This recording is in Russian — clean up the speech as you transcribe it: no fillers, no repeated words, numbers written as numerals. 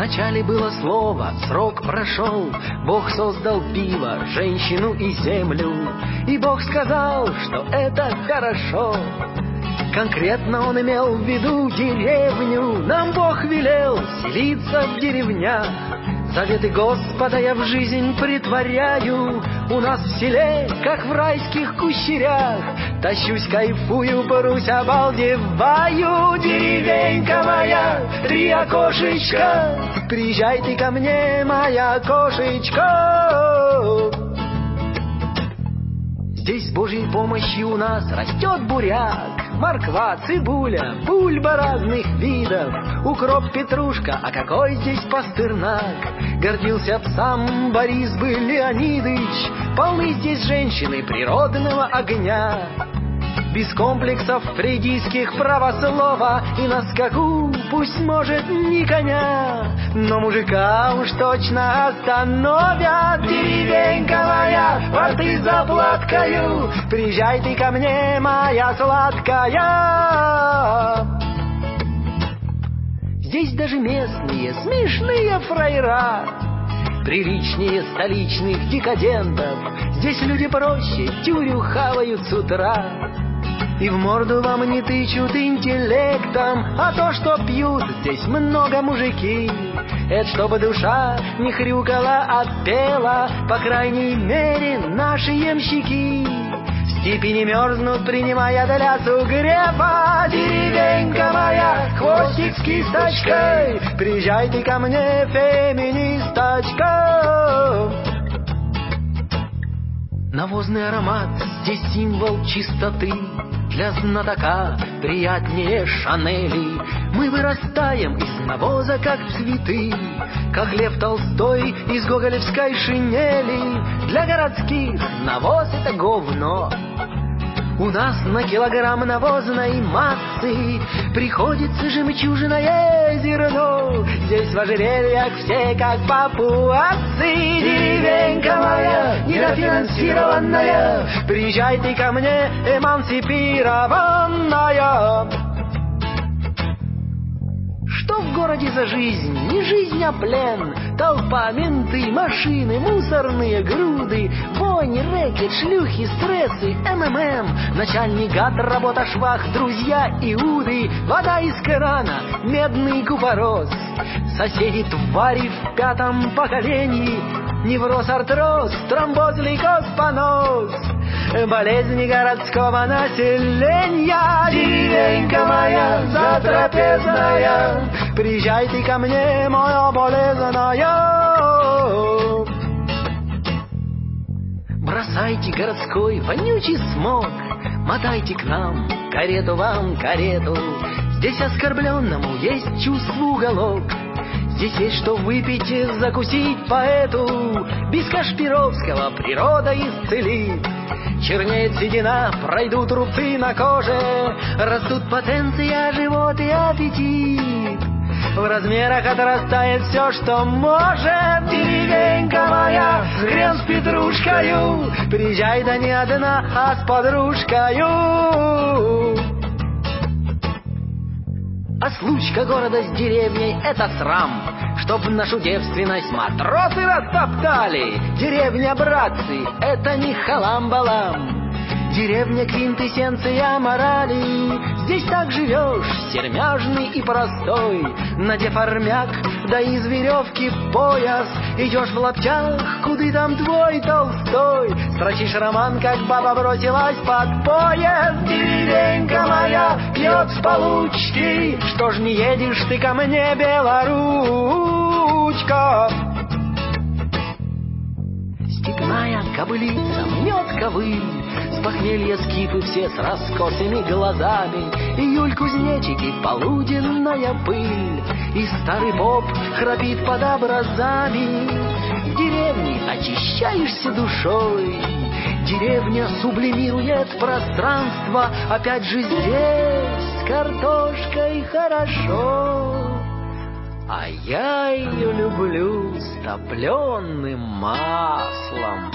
Вначале было слово, срок прошел, Бог создал пиво, женщину и землю, и Бог сказал, что это хорошо. Конкретно он имел в виду деревню, нам Бог велел селиться в деревнях. Заветы Господа я в жизнь притворяю, у нас в селе, как в райских кущерях. Тащусь, кайфую, порусь, обалдеваю. Деревенька моя, 3 окошечка, приезжай ты ко мне, моя кошечка. Здесь с Божьей помощью у нас растет буряк, морква, цибуля, бульба разных видов, укроп, петрушка, а какой здесь пастернак. Гордился б сам Борис бы Леонидыч, полны здесь женщины природного огня. Без комплексов фрейдистских правослова, и на скаку пусть может ни коня, но мужика уж точно остановят. Деревенька моя, порты заплаткаю, приезжай ты ко мне, моя сладкая. Здесь даже местные смешные фраера, приличнее столичных декадентов. Здесь люди проще, тюрю хавают с утра, и в морду вам не тычут интеллектом. А то, что пьют здесь много мужики, это чтобы душа не хрюкала, а пела, по крайней мере, наши ямщики. В степи не мерзнут, принимая доляцу грефа. Деревенька моя, хвостик с кисточкой, приезжай ты ко мне, феминисточка. Навозный аромат здесь символ чистоты, для знатока приятнее Шанели. Мы вырастаем из навоза, как цветы, как Лев Толстой из гоголевской шинели. Для городских навоз — это говно. У нас на килограмм навозной массы приходится жемчужное зерно. Здесь в ожерельях все как папуасы. Деревенька моя недофинансированная, приезжай ты ко мне, эмансипированная. Что в городе за жизнь? Не жизнь, а плен. Толпа, менты, машины, мусорные груды, вонь, рэкет, шлюхи, стрессы, МММ. Начальник гад, работа швах, друзья иуды, вода из крана, медный купорос. Соседи твари в 5-м поколении, невроз, артроз, тромбоз, лейкоз, понос. Болезни городского населения. Деревенька моя затрапезная, приезжай ты ко мне, моя болезная. Бросайте городской вонючий смог, мотайте к нам, карету вам, карету. Здесь оскорбленному есть чувство уголок, здесь есть что выпить и закусить поэту. Без Кашпировского природа исцелит. Чернеет седина, пройдут рубцы на коже, растут потенция, живот и аппетит. В размерах отрастает все, что может. Деревенька моя, хрен с петрушкою, приезжай, да не одна, а с подружкою. А случка города с деревней — это срам, чтоб нашу девственность матросы растоптали. Деревня, братцы, это не халам-балам. Деревня — квинтэссенция морали. Здесь так живешь, сермяжный и простой, надев армяк, да из веревки пояс. Идешь в лаптях, куды там твой Толстой, строчишь роман, как баба бросилась под поезд. Деревенька моя пьет с получки, что ж не едешь ты ко мне, белоручка? Степная кобылица мнет ковыль, с похмелья скифы все с раскосыми глазами, июль кузнечик и полуденная пыль, и старый поп храпит под образами. В деревне очищаешься душой, деревня сублимирует пространство. Опять же здесь с картошкой хорошо, а я ее люблю с топленым маслом.